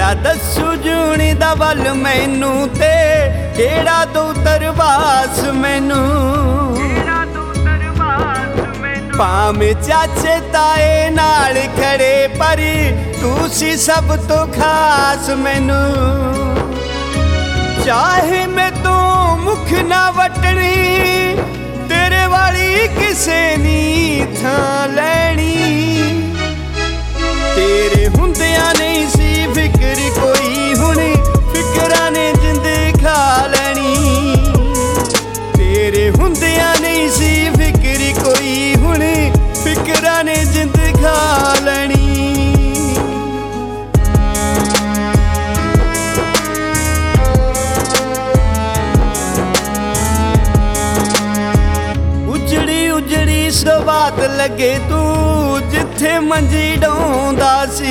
केड़ा दस्सू जूनी दा वल मैनू ते केड़ा दो तरवास मैनू। भावें चाचे ताए नाल खड़े पर तू सी सब तो खास मैनू। चाहे मैं तो मुख ना वटनी तेरे वाली किसे नी थां लैनी। तेरे हुंदियां नहीं सी फिक्र कोई हुण फिक्रां ने जिंद खा लैनी। तेरे हुंदियां नहीं सी फिक्र कोई हुण फिक्रां ने जिंद खा लैनी। उजड़ी उजड़ी सवाद लगे तू जिथे मंजी डोंदा सी।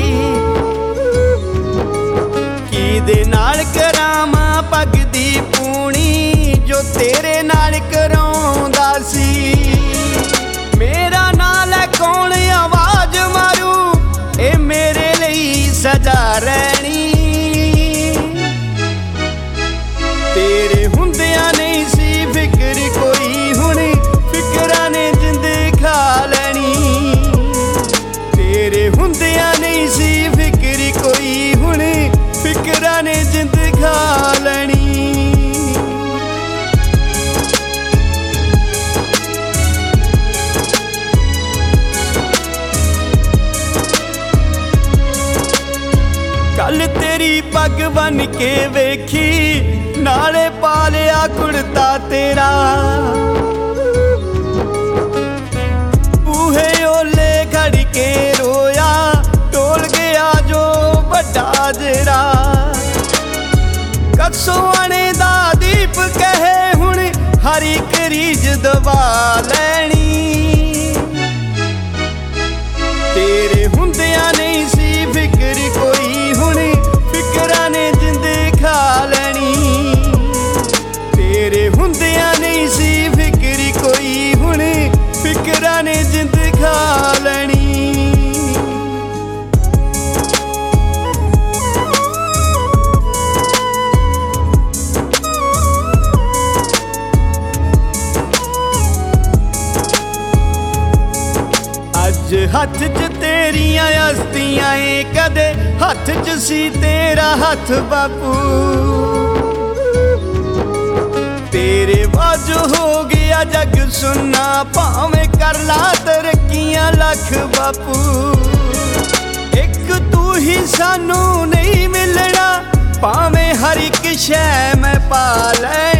किदे नाल करावां पग दी पूणी जो तेरे नाल कराउंदा सी। मेरा नाल है कौन आवाज मारू ए मेरे लिए सजा रहनी। तेरे हुंदियां नहीं सी फिक्र कोई हुण फिक्रां ने जिंद खा लैनी। तेरे हुंदियां नहीं सी फिक्र कोई हुण फिक्रां ने जिंद खा लैनी। कल तेरी पग बन के वेखी नाले पालिया कुड़ता तेरा। बूहे ओले खड़ के रोया टोल गया जो बड़ा जेरा। कसोआने दा दीप कहे हुण हर एक रीज दबा लैनी। तेरे हुंदियां नहीं सी फिक्र कोई हुण फिक्रां ने जिंद खा लैनी। तेरे हुंदियां नहीं सी फिक्र कोई हुण फिक्रां ने जिंद खा लैनी। अज हथ च तेरियां हस्तियां ए कदे हथ च सी तेरा हथ बापू। तेरे बाजू हो गया जग सुनना भावें कर ला तरक्कियां लख बापू। एक तू ही सानू नहीं मिलना भावें हर एक शै मैं पा लैनी।